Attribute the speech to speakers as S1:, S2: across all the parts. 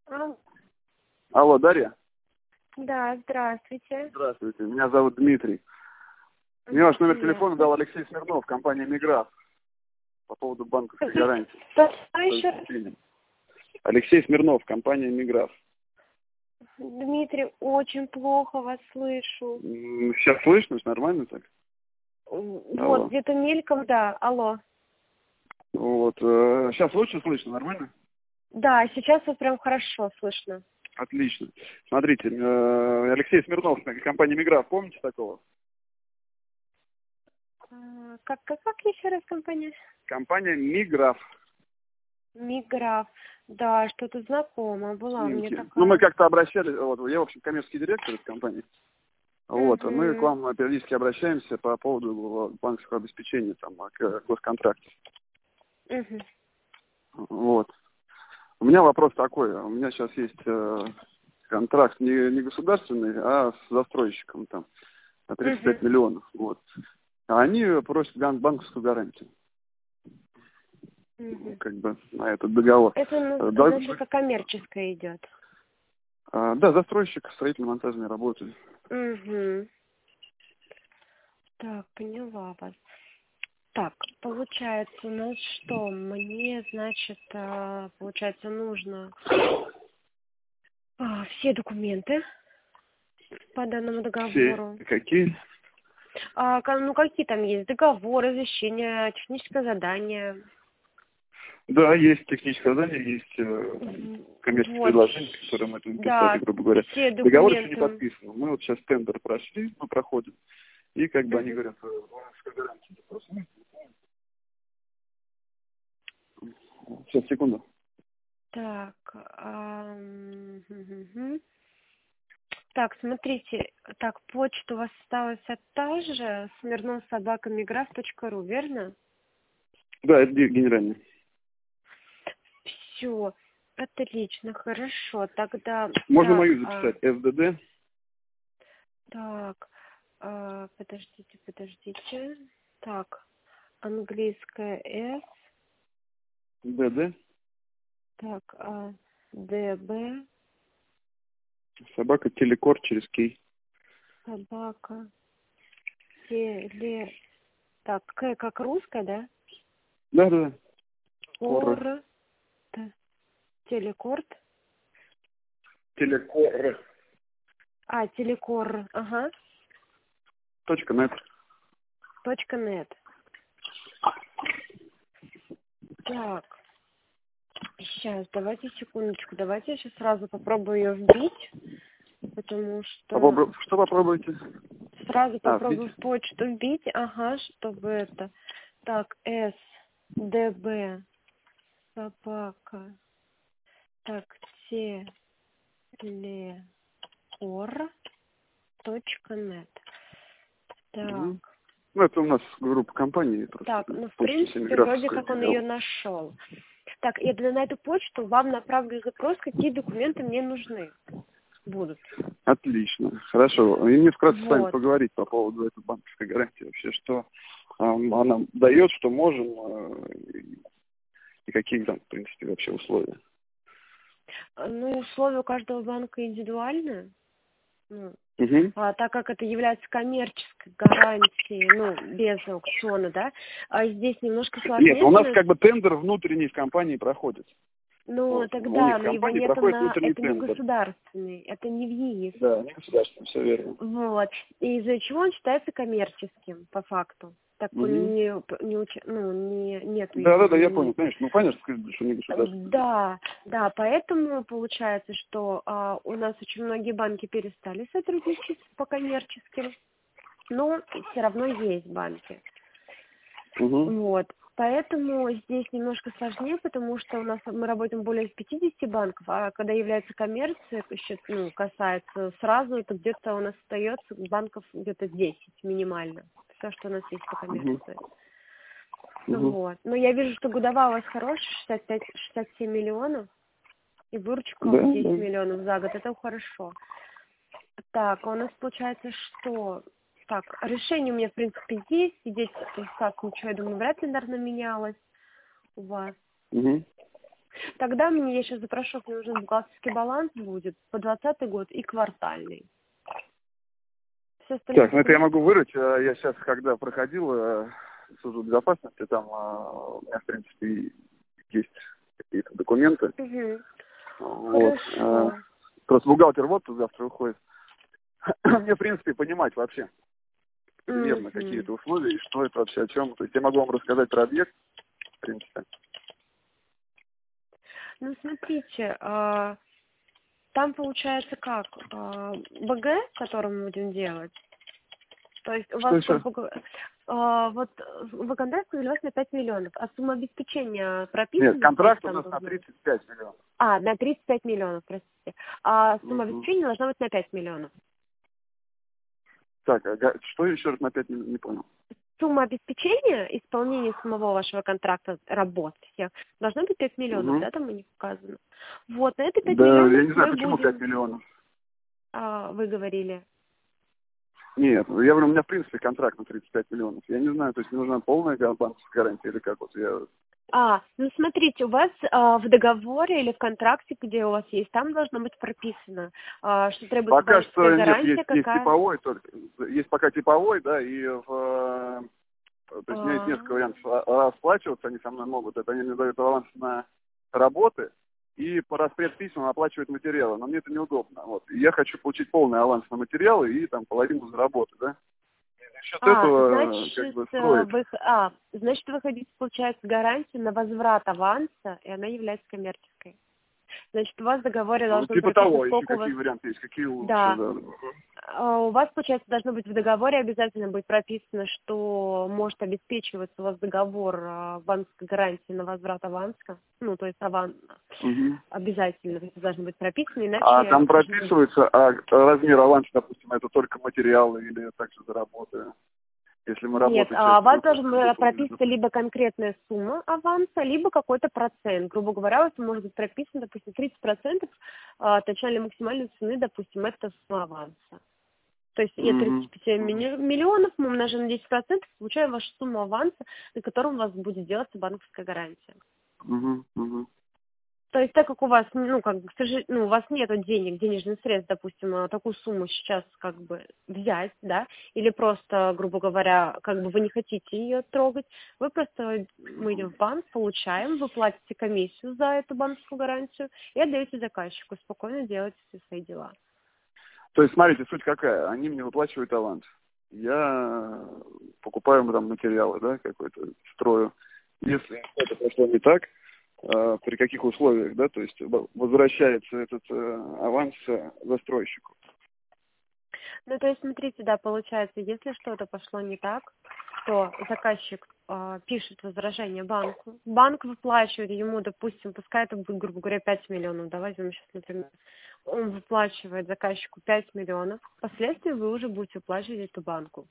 S1: А,
S2: Алло, Дарья?
S1: да, здравствуйте.
S2: Здравствуйте, меня зовут Дмитрий. Мне ваш номер телефона
S1: Приятно.
S2: дал Алексей Смирнов, компания «Миграф», по поводу банковской гарантии.
S1: Что еще раз?
S2: Алексей Смирнов, компания «Миграф».
S1: Дмитрий, очень плохо вас слышу.
S2: Сейчас слышно, нормально так? Алло.
S1: Вот, где-то мельком, да, алло.
S2: Вот, сейчас лучше слышно, нормально?
S1: Да, сейчас вас прям хорошо слышно.
S2: Отлично. Смотрите, Алексей Смирнов, компания «Миграф», помните такого?
S1: Как еще раз компания?
S2: Компания «Миграф».
S1: Миграф. Да, что-то знакомо была мне такая.
S2: Ну, мы как-то обращались, вот, я, в общем, коммерческий директор этой компании. Вот, мы к вам периодически обращаемся по поводу банковского обеспечения, там, к госконтракту. Вот. У меня вопрос такой. У меня сейчас есть контракт не государственный, а с застройщиком там на 35 миллионов. Вот. А они просят банковскую гарантию. Как бы на этот договор.
S1: Это, значит, как коммерческое идет.
S2: Да, застройщик, строительно-монтажные работы.
S1: Так, поняла вас. Так, получается, у нас что? Мне, значит, получается, нужно все документы по данному договору.
S2: Все. Какие?
S1: Ну, какие там есть? Договор, извещение, техническое задание.
S2: Да, есть техническое задание, есть коммерческое предложение, которое мы тут писали, грубо говоря.
S1: Все
S2: Договор еще
S1: документы.
S2: не подписан. Мы вот сейчас тендер прошли, мы проходим. И как бы они говорят, банковская гарантия. Сейчас, секунду.
S1: Так, так, смотрите, так, почта у вас осталась та же, smirnovsobaka.migraf.ru, верно?
S2: Да, это генеральный.
S1: Все, отлично, хорошо, тогда...
S2: Можно
S1: так,
S2: мою записать? СДД?
S1: Так, подождите. Так, английская С.
S2: ДД?
S1: Так, ДБ.
S2: Собака телекор через Кей.
S1: Собака. Так, К как русская, да?
S2: Да.
S1: Кор. Телекорт.
S2: Телекор.
S1: Телекор, ага.
S2: .нет.
S1: .нет. Так, сейчас, давайте секундочку, давайте я сейчас сразу попробую ее вбить, потому что...
S2: Что попробуйте?
S1: Сразу попробую
S2: вбить.
S1: в почту вбить, чтобы это... Так, СДБ, собака, так, телекор.нет. Так.
S2: Ну, это у нас группа компаний.
S1: Так, в принципе, вроде как он ее нашел. Так, и на эту почту вам направлю запрос, какие документы мне нужны будут.
S2: Отлично, хорошо. И мне вкратце с вами поговорить по поводу этой банковской гарантии вообще, что она дает, что можем, и какие там, в принципе, вообще условия.
S1: Ну, условия у каждого банка индивидуальные. Так как это является коммерческой гарантией, без аукциона, да, здесь немножко сложнее.
S2: Нет, у нас как бы тендер внутренний в компании проходит.
S1: Тогда, но его нет это не
S2: тендер.
S1: государственный, это не в ЕИС.
S2: Да, не государственный, все верно.
S1: И из-за чего он считается коммерческим, по факту. Так нет.
S2: Да, я понял, конечно. Понятно, что не государственный.
S1: Да, поэтому получается, что у нас очень многие банки перестали сотрудничать по коммерческим, но все равно есть банки. Поэтому здесь немножко сложнее, потому что мы работаем более 50 банков, а когда является коммерция, касается сразу, это где-то у нас остается банков где-то 10 минимально. Все, что у нас есть по коммерции. Но я вижу, что годовая у вас хорошая, 65-67 миллионов, и выручка 10 миллионов за год. Это хорошо. Так, у нас получается, что... Так, решение у меня, в принципе, есть. Здесь, ничего, я думаю, вряд ли, наверное, менялось у вас. Тогда мне, я сейчас запрошу, мне нужен бухгалтерский баланс будет по 2020 год и квартальный. Все остальное
S2: Так, ну это я могу вырыть. Я сейчас, когда проходил службу безопасности, там у меня, в принципе, есть какие-то документы.
S1: Угу.
S2: Вот.
S1: Хорошо.
S2: Просто бухгалтер вот завтра уходит. Мне, в принципе, понимать вообще примерно какие-то условия, и что это вообще, о чем. То есть я могу вам рассказать про объект, в принципе.
S1: Ну, смотрите, там получается как? БГ, который мы будем делать, то есть у
S2: Что
S1: вас,
S2: еще?
S1: вот в контракте у вас на 5 миллионов, а сумма обеспечения прописана?
S2: Нет, контракт у
S1: Там
S2: нас на
S1: должна быть?
S2: 35 миллионов.
S1: На 35 миллионов, простите. А сумма
S2: Мгм.
S1: обеспечения должна быть на 5 миллионов.
S2: Так, что еще раз на 5 миллионов, не понял.
S1: Сумма обеспечения, исполнения самого вашего контракта, работ всех, должно быть 5 миллионов,
S2: Угу.
S1: да, там у них указано. Вот, на это 5
S2: Да,
S1: миллионов
S2: я не знаю,
S1: мы
S2: почему 5
S1: будем,
S2: миллионов.
S1: вы говорили.
S2: Нет, я говорю, у меня, в принципе, контракт на 35 миллионов. Я не знаю, то есть мне нужна полная банковская гарантия или как вот я...
S1: Ну смотрите, у вас в договоре или в контракте, где у вас есть, там должно быть прописано, что требуется
S2: Пока
S1: банковская
S2: что нет,
S1: гарантия,
S2: есть
S1: какая.
S2: типовой только. Есть пока типовой, да, и то есть у меня есть
S1: А,
S2: несколько вариантов расплачиваться, они со мной могут. Это они мне дают аванс на работы, и по распред письма оплачивают материалы. Но мне это неудобно. Вот. И я хочу получить полный аванс на материалы и там половину за работу, да. И за счет этого как
S1: значит,
S2: бы строить.
S1: значит, вы хотите, получается, гарантию на возврат аванса, и она является коммерческой. Значит, у вас в договоре
S2: Ну,
S1: должно
S2: типа
S1: прописано,
S2: того, еще
S1: сколько у вас...
S2: какие варианты есть, какие лучше,
S1: Да.
S2: да.
S1: У вас, получается, должно быть в договоре обязательно быть прописано, что может обеспечиваться у вас договор банковской гарантии на возврат аванса. Ну, то есть аванс
S2: Угу.
S1: обязательно это должно быть прописано,
S2: А
S1: иначе...
S2: там прописывается, размер аванса, допустим, это только материалы или также за работу. Если мы
S1: Нет,
S2: работаем часть
S1: у вас
S2: группы,
S1: должна прописаться либо конкретная сумма аванса, либо какой-то процент. Грубо говоря, у вас может быть прописано, допустим, 30% от начальной максимальной цены, допустим, это сумма аванса. То есть я 35 миллионов, мы умножаем на 10%, получаем вашу сумму аванса, на котором у вас будет делаться банковская гарантия. То есть так как у вас, у вас нет денежных средств, допустим, такую сумму сейчас как бы взять, да, или просто, грубо говоря, как бы вы не хотите ее трогать, мы идем в банк, получаем, вы платите комиссию за эту банковскую гарантию и отдаете заказчику, спокойно делаете все свои дела.
S2: То есть, смотрите, суть какая. Они мне выплачивают аванс. Я покупаю там материалы, да, какой-то, строю. Если это пошло не так, при каких условиях, да, то есть возвращается этот аванс застройщику.
S1: То есть, смотрите, да, получается, если что-то пошло не так, то заказчик пишет возражение банку, банк выплачивает ему, допустим, пускай это будет, грубо говоря, 5 миллионов, да, возьмем сейчас, например, он выплачивает заказчику 5 миллионов, впоследствии вы уже будете выплачивать эту банку.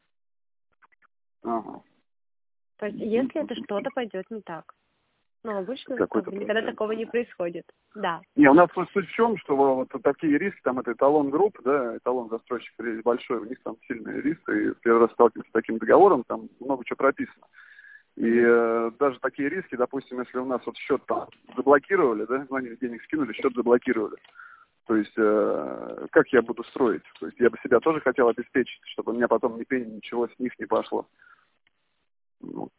S2: Ага.
S1: То есть, если это что-то пойдет не так. Но обычно
S2: Какой-то
S1: никогда
S2: процент.
S1: такого не происходит. Да.
S2: Не, у нас суть в чем, что вот такие риски, там это эталон групп, да, эталон застройщика большой, у них там сильные риски, и первый раз сталкиваемся с таким договором, там много чего прописано. И даже такие риски, допустим, если у нас вот счет там заблокировали, да, звонили, денег скинули, счет заблокировали. То есть, как я буду строить? То есть, я бы себя тоже хотел обеспечить, чтобы у меня потом ни пени, ничего с них не пошло. Ну,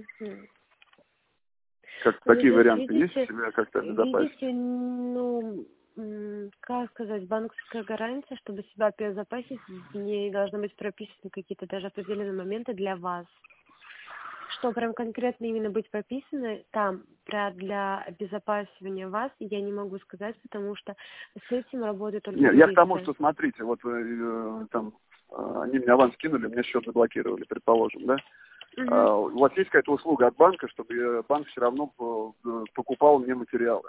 S2: как такие
S1: Здесь,
S2: варианты есть,
S1: видите,
S2: себя как-то обезопасить?
S1: как сказать, банковская гарантия, чтобы себя обезопасить, в ней должны быть прописаны какие-то даже определенные моменты для вас. Что прям конкретно именно быть прописано там для обезопасивания вас, я не могу сказать, потому что с этим работают только
S2: Нет, я к тому,
S1: юристы.
S2: что, смотрите, вот там они мне аванс кинули, мне счет заблокировали, предположим, да? У вас есть какая-то услуга от банка, чтобы банк все равно покупал мне материалы?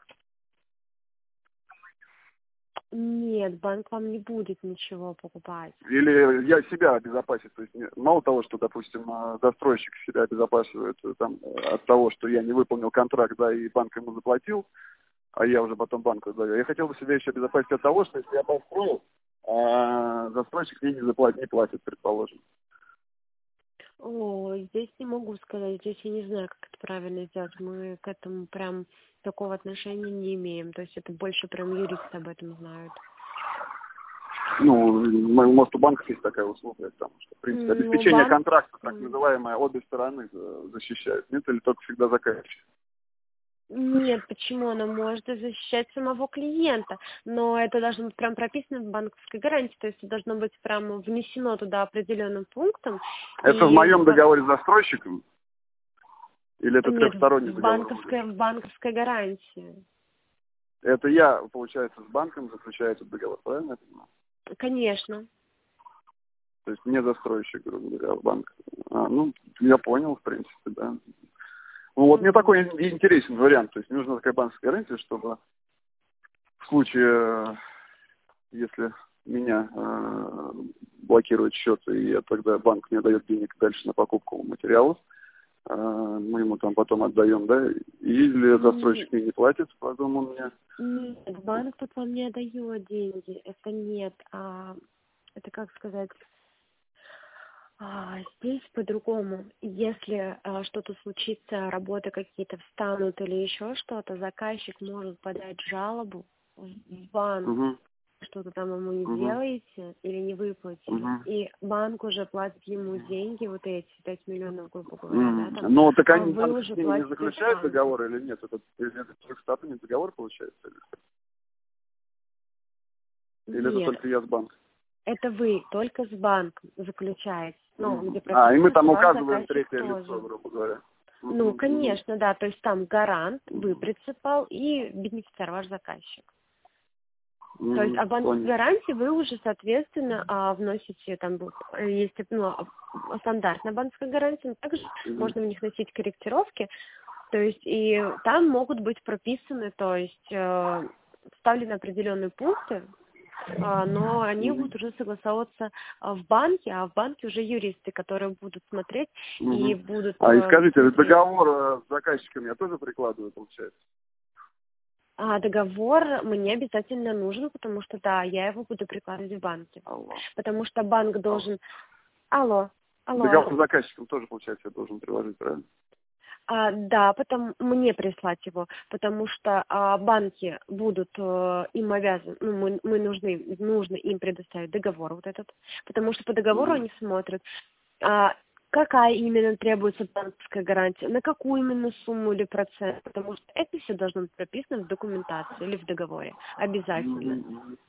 S1: Нет, банк вам не будет ничего покупать.
S2: Или я себя обезопасить? То есть мало того, что, допустим, застройщик себя обезопасивает там, от того, что я не выполнил контракт, да, и банк ему заплатил, а я уже потом банку даю. Я хотел бы себя еще обезопасить от того, что если я построил, а застройщик мне не платит, предположим.
S1: Здесь не могу сказать, здесь я не знаю, как это правильно сделать. Мы к этому прям такого отношения не имеем. То есть это больше прям юристы об этом знают.
S2: Ну, может, у банков есть такая условия, потому что, в принципе, обеспечение контракта, так называемое, обе стороны защищают. Нет, или только всегда заказчик?
S1: Нет, почему? Она может защищать самого клиента, но это должно быть прям прописано в банковской гарантии, то есть это должно быть прям внесено туда определенным пунктом.
S2: Это в моем договоре с застройщиком? Или это
S1: Нет,
S2: трехсторонний
S1: в
S2: договор?
S1: банковской гарантии.
S2: Это я, получается, с банком заключаю этот договор, правильно я понимаю?
S1: Конечно.
S2: То есть не застройщик, грубо говоря, а банк. Ну, я понял, в принципе, да. Ну, вот мне такой интересен вариант. То есть мне нужна такая банковская гарантия, чтобы в случае, если меня блокирует счет, и тогда банк мне дает денег дальше на покупку материалов, мы ему там потом отдаем, да, или застройщик мне не платит, потом он мне...
S1: Нет, банк тут вам не отдает деньги, это нет, это как сказать, здесь по-другому. Если что-то случится, работы какие-то встанут или еще что-то, заказчик может подать жалобу в банк, что-то там ему не делаете или не выплатили, и банк уже платит ему деньги, вот эти 5 миллионов, грубо говоря, да, там,
S2: но так они
S1: вы уже
S2: с ними не заключают
S1: банку.
S2: договор или нет? Это трехсторонний договор получается? Или это
S1: Нет,
S2: только я с банком?
S1: это вы только с банком заключаете. Ну, где
S2: и мы там
S1: прописано, ваш
S2: указываем
S1: заказчик
S2: третье
S1: тоже.
S2: лицо, грубо говоря.
S1: Ну, конечно, да, то есть там гарант, вы принципал и бенефициар, ваш заказчик. То есть, а банковской гарантии вы уже, соответственно, вносите, там, есть стандартная банковская гарантия, но также можно в них носить корректировки, то есть, и там могут быть прописаны, то есть, вставлены определенные пункты, но они будут уже согласовываться в банке, а в банке уже юристы, которые будут смотреть и будут...
S2: и скажите, договор с заказчиком я тоже прикладываю, получается?
S1: Договор мне обязательно нужен, потому что, да, я его буду прикладывать в банке. Потому что банк должен... Алло.
S2: Договор с заказчиком тоже, получается, я должен приложить, правильно?
S1: Да, потом мне прислать его, потому что банки будут им обязаны, нужно им предоставить договор вот этот, потому что по договору они смотрят, какая именно требуется банковская гарантия, на какую именно сумму или процент, потому что это все должно быть прописано в документации или в договоре, обязательно.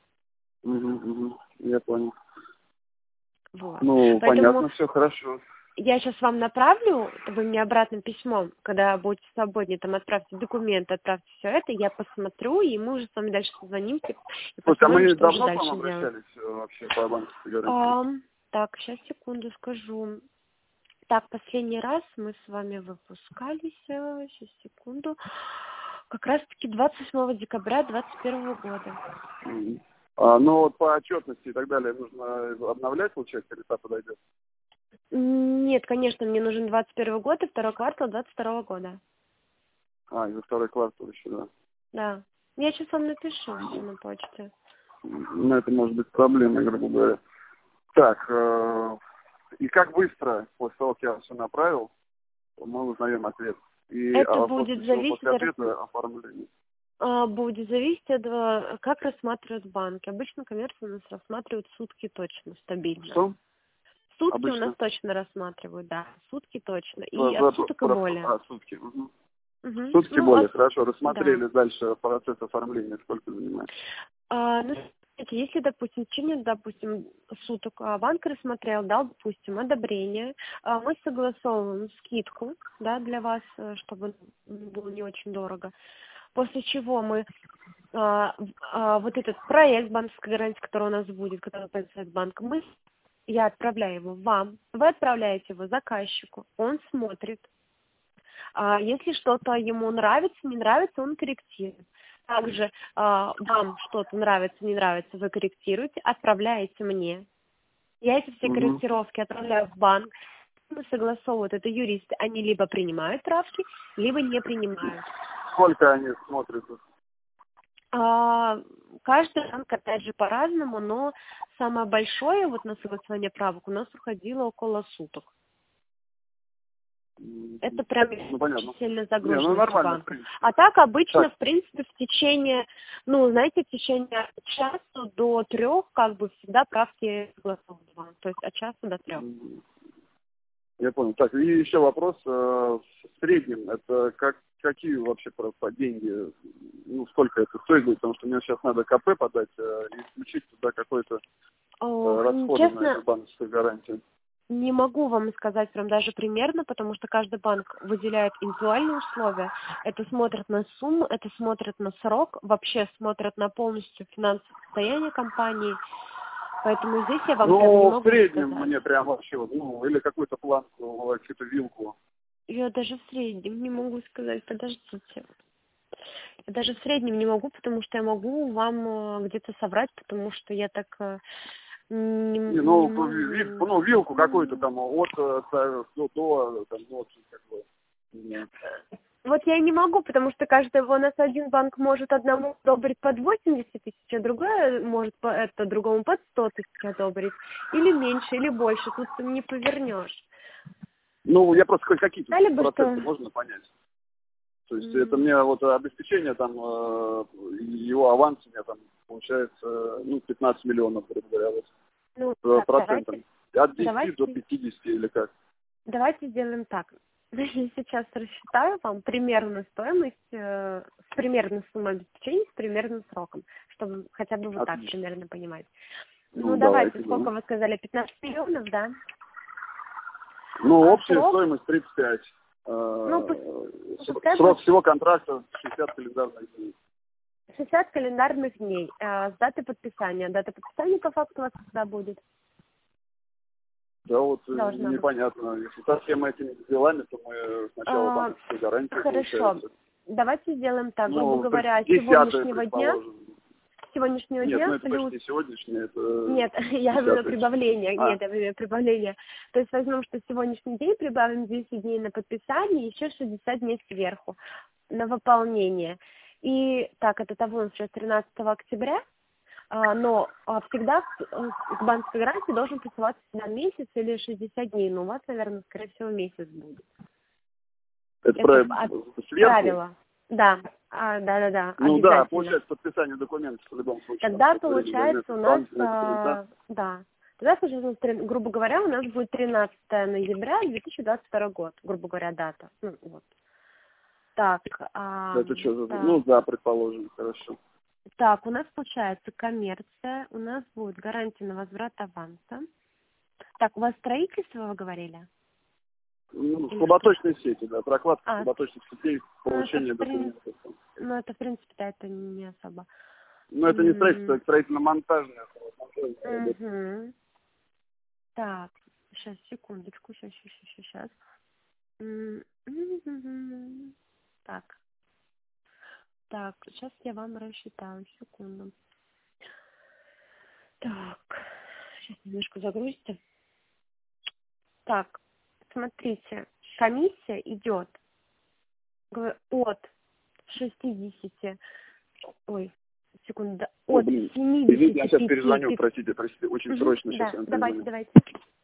S2: Я понял.
S1: Вот.
S2: Ну,
S1: Поэтому
S2: понятно, все хорошо.
S1: я сейчас вам направлю, вы мне обратным письмом, когда будете свободнее, там отправьте документы, отправьте все это, я посмотрю, и мы уже с вами дальше созвонимся и посмотрим,
S2: мы
S1: что уже
S2: давно к
S1: дальше
S2: вам
S1: делать.
S2: обращались вообще по банковской гарантии?
S1: Так, сейчас, секунду скажу. Так, последний раз мы с вами выпускались, сейчас, секунду, как раз-таки 28 декабря 2021 года.
S2: Ну, вот по отчетности и так далее нужно обновлять, получается, или та подойдет?
S1: Нет, конечно, мне нужен 21 год и второй квартал 22 года.
S2: И за второй квартал еще, да.
S1: Да. Я сейчас вам напишу все на почте.
S2: Ну, это может быть проблемой, грубо говоря. Так, и как быстро, после того, как я все направил, мы узнаем ответ? И
S1: Это будет зависеть
S2: после ответа оформления.
S1: Будет зависеть от как рассматривают банки. Обычно коммерцию у нас рассматривают сутки точно, стабильно.
S2: Что?
S1: Сутки
S2: Обычно?
S1: у нас точно рассматривают, да. Сутки точно. И от суток и более.
S2: Сутки. Сутки более, хорошо. Рассмотрели,
S1: да.
S2: дальше процесс оформления. Сколько занимает?
S1: Смотрите, если, допустим, в течение, суток банк рассмотрел, дал, допустим, одобрение, мы согласовываем скидку, да, для вас, чтобы было не очень дорого. После чего мы вот этот проект банковской гарантии, который у нас будет, который представит банк, я отправляю его вам, вы отправляете его заказчику, он смотрит. Если что-то ему нравится, не нравится, он корректирует. Также вам что-то нравится, не нравится, вы корректируете, отправляете мне. Я эти все корректировки отправляю в банк, согласовывают это юристы, они либо принимают правки, либо не принимают.
S2: Сколько они смотрят?
S1: Каждый банк, опять же, по-разному, но самое большое вот на согласование правок у нас уходило около суток. Это прям
S2: Ну, понятно.
S1: сильно
S2: Не,
S1: загружен
S2: ну нормально, в
S1: банк.
S2: принципе.
S1: А так обычно,
S2: Так.
S1: в принципе, в течение, ну, знаете, в течение от часа до 3, как бы, всегда правки согласованы. То есть от часа до 3.
S2: Я понял. Так, и еще вопрос. В среднем, это какие вообще по деньги, ну, сколько это стоит будет? Потому что мне сейчас надо КП подать и включить туда какой-то расходы на эту
S1: Честно,
S2: банковскую гарантию.
S1: не могу вам сказать прям даже примерно, потому что каждый банк выделяет индивидуальные условия. Это смотрят на сумму, это смотрят на срок, вообще смотрят на полностью финансовое состояние компании. Поэтому здесь я вам прям не
S2: Ну, в
S1: могу
S2: среднем
S1: сказать.
S2: мне прям вообще, вот, ну, или какую-то планку, какую-то вилку.
S1: Я даже в среднем не могу сказать, подождите. Я даже в среднем не могу, потому что я могу вам где-то соврать, потому что я так не
S2: Не,
S1: могу.
S2: ну, вилку какую-то там от до там, ну, вот, как бы, не.
S1: Вот я и не могу, потому что каждый у нас один банк может одному одобрить под 80 тысяч, а другой может другому под 100 тысяч одобрить. Или меньше, или больше. Тут ты не повернешь.
S2: Ну, я просто хоть какие-то
S1: Дали бы
S2: проценты
S1: что?
S2: можно понять. То есть это мне вот обеспечение там, его аванс у меня там получается, ну, 15 миллионов, грубо говоря, вот,
S1: Ну, так,
S2: процентом. От 10 до
S1: давайте
S2: 50 или как?
S1: Давайте сделаем так. Я сейчас рассчитаю вам примерную стоимость, с примерной суммой обеспечения, с примерным сроком, чтобы хотя бы вот так
S2: Отлично.
S1: примерно понимать.
S2: Ну,
S1: Давайте,
S2: давайте,
S1: сколько
S2: да.
S1: вы сказали, 15 миллионов, да?
S2: Ну,
S1: А
S2: общая
S1: срок?
S2: стоимость 35.
S1: Ну, пускай
S2: Срок
S1: будет
S2: всего контракта 60 календарных дней.
S1: 60 календарных дней с даты подписания. Дата подписания по факту у вас когда будет?
S2: Да, вот
S1: Должна быть.
S2: непонятно. Если со всеми этими делами, то мы сначала банковскую гарантию
S1: Хорошо.
S2: получается.
S1: Давайте сделаем так, грубо
S2: Ну,
S1: говоря,
S2: 10-е,
S1: с сегодняшнего
S2: Нет, ну
S1: дня
S2: это
S1: плюс.
S2: почти сегодняшнее, это
S1: Нет, я говорю
S2: 10-е.
S1: прибавление.
S2: А,
S1: Нет, я говорю прибавление. То есть возьмем, что сегодняшний день прибавим 10 дней на подписание, еще 60 дней сверху на выполнение. И так, это того у нас сейчас 13 октября, но всегда к банковской гарантии должен присылаться на месяц или 60 дней. Но у вас, наверное, скорее всего, месяц будет.
S2: это
S1: Это
S2: сверху?
S1: правило. Да, да,
S2: Ну да,
S1: обязательно.
S2: получается подписание документов в любом случае.
S1: Тогда
S2: Там, какое-то время
S1: получается
S2: займет,
S1: у нас,
S2: дополнительное какое-то, да?
S1: да, тогда, грубо говоря, у нас будет 13 ноября 2022 год, грубо говоря, дата. Ну, вот. Так,
S2: Это что,
S1: так,
S2: ну да, предположим, хорошо.
S1: так, у нас получается коммерция, у нас будет гарантия на возврат аванса. Так, у вас строительство, вы говорили?
S2: Ну,
S1: Или
S2: слаботочные сети, да, прокладка
S1: А,
S2: слаботочных сетей, получение документов.
S1: это, в принципе, да, это не особо.
S2: Но это не строительство, это строительно-монтажная работа.
S1: Угу. Так, сейчас, секундочку, сейчас. Так, сейчас я вам рассчитаю, секунду. Так, сейчас немножко загрузите. Так, смотрите, комиссия идет от 60, ой, секунду,
S2: О,
S1: от
S2: блин,
S1: 75.
S2: извините, я сейчас перезвоню, простите, очень срочно сейчас.
S1: Да,
S2: Я
S1: давайте,
S2: перезвоню.
S1: давайте.